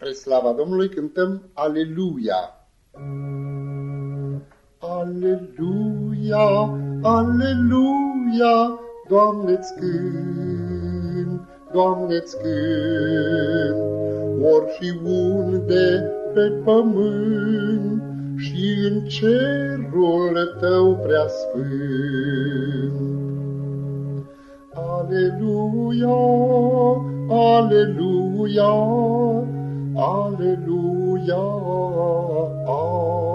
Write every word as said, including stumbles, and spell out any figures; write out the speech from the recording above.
Spre slava Domnului cântăm Aleluia! Aleluia, aleluia, Doamne-ți cânt, Doamne-ți cânt, ori și unde pe pământ și în cerul tău preasfânt. Aleluia, aleluia, aleluia, aleluia.